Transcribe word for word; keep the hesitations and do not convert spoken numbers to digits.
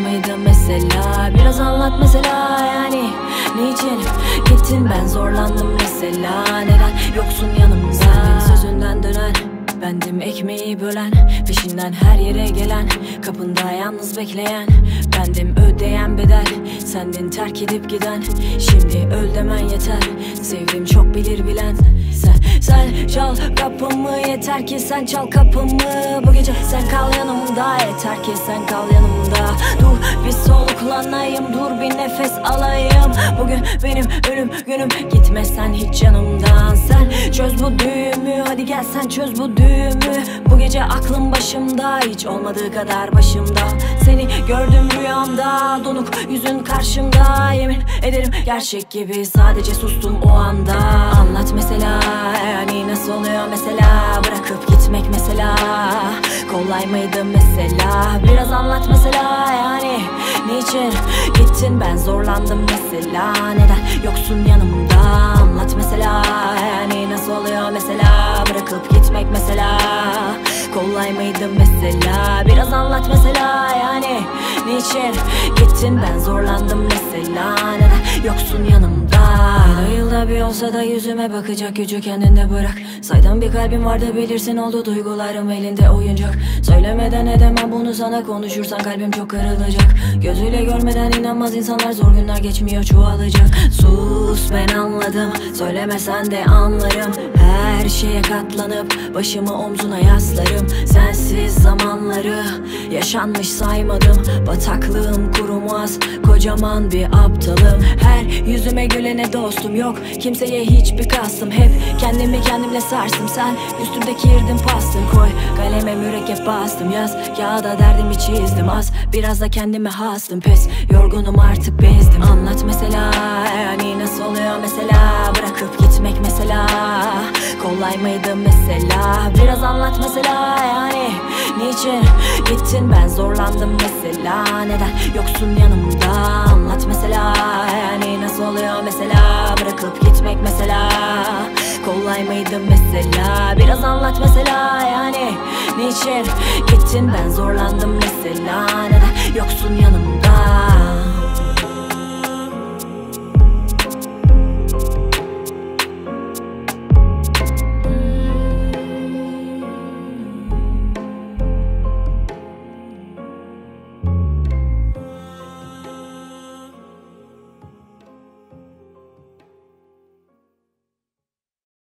mıydı mesela? Biraz anlat mesela, yani niçin gittin, ben zorlandım mesela. Neden yoksun yanımda? Sendin sözünden dönen, bendim ekmeği bölen, peşinden her yere gelen, kapında yalnız bekleyen, bendim ödeyen bedel, sendin terk edip giden. Şimdi öl demen yeter, sevdim çok bilir bilen. Sen, sen çal kapımı, yeter ki sen çal kapımı. Bu gece sen kal yanımda, yeter ki sen kal yanımda. Dur bir soluklanayım, dur bir nefes alayım. Bugün benim ölüm günüm, gitmezsen hiç yanımdan. Sen çöz bu düğümü, hadi gel sen çöz bu düğümü. Bu gece aklım başımda, hiç olmadığı kadar başımda. Seni gördüm rüyamda, donuk yüzün karşımda. Yemin ederim gerçek gibi, sadece sustum o anda. Anlat mesela, yani nasıl oluyor mesela? Bırakıp gitmek mesela, kolay mıydı mesela? Biraz anlat mesela, yani niçin gittin, ben zorlandım mesela. Neden yoksun yanımda? Anlat mesela, yani nasıl oluyor mesela? Bırakıp gitmek mesela, kolay mıydı mesela? Biraz anlat mesela, yani niçin gittin, ben zorlandım mesela. Neden yoksun yanımda? Ayda yılda bir olsa da yüzüme bakacak gücü kendinde bırak. Saydam bir kalbim vardı, bilirsin, oldu duygularım elinde oyuncak. Söylemeden edemem bunu sana, konuşursan kalbim çok kırılacak. Gözüyle görmeden inanmaz insanlar, zor günler geçmiyor çoğalacak. Sus, ben anladım, söylemesen de anlarım. Her şeye katlanıp başımı omzuna yaslarım. Sensiz zamanları yaşanmış saymadım. Bataklığım kurumaz, kocaman bir aptalım. Her yüzüme gülene dostum yok, kimseye hiçbir kastım. Hep kendimi kendimle sarstım, sen üstümde kirdin pastın. Koy kaleme mürekkep bastım, yaz kağıda derdimi çizdim. Az biraz da kendime hastım, pes yorgunum artık bezdim. Anlat mesela, yani nasıl oluyor mesela? Bırakıp gitmek mesela, kolay mıydı mesela? Biraz anlat mesela, yani niçin gittin, ben zorlandım mesela. Neden yoksun yanımda? Anlat mesela, yani nasıl oluyor mesela? Bırakıp gitmek mesela, kolay mıydı mesela? Biraz anlat mesela, yani niçin gittin, ben zorlandım mesela. Neden yoksun yanımda?